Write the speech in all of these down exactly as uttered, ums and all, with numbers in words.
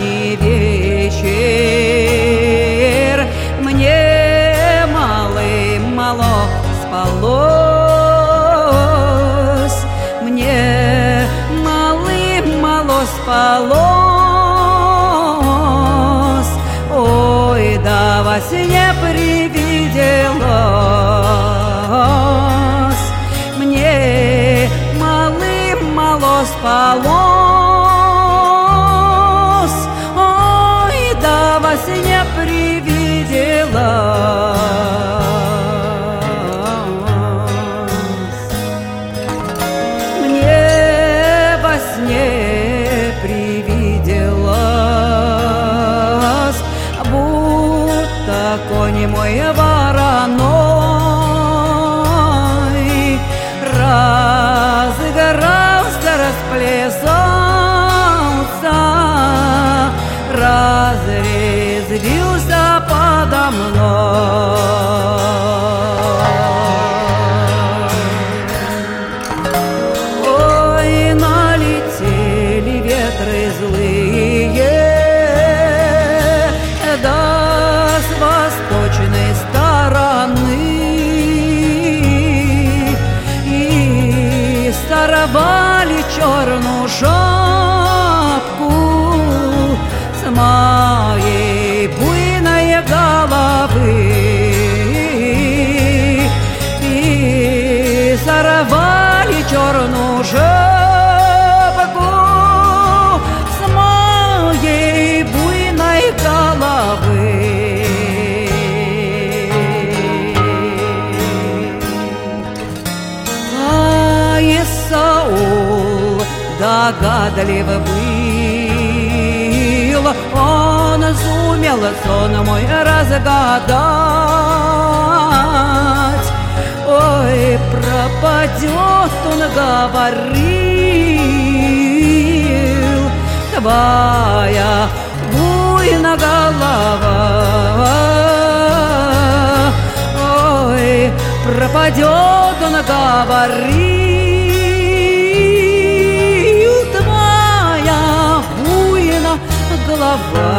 ранний вечер, мне малым-мало спалось, мне малым-мало спалось, ой, да во сне привиделось, мне малым-мало спалось, ой, да во сне привиделось. Мне во сне привиделось, будто конь мой вороной разыгрался, расплесался, разрезвился подо мной. Ой, налетели ветры злые, да с восточной стороны, и сорвали черную шапку с моей буйной головы, и сорвали черную шапку с моей буйной головы. А Исаул догадлив был, он сумел сон мой разгадать. Ой, пропадет, он говорил, твоя буйная голова. Ой, пропадет, он говорил, твоя буйная голова.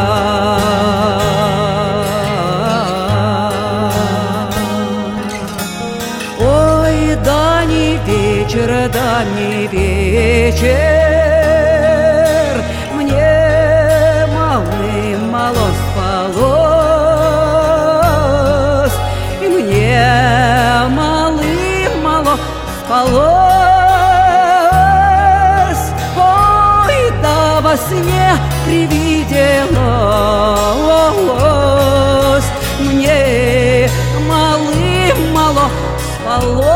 Ой, да не вечер, да не вечер, мне малым-мало спалось, и мне малым-мало спалось, ой, да во сне привиделось, мне малым-мало спалось.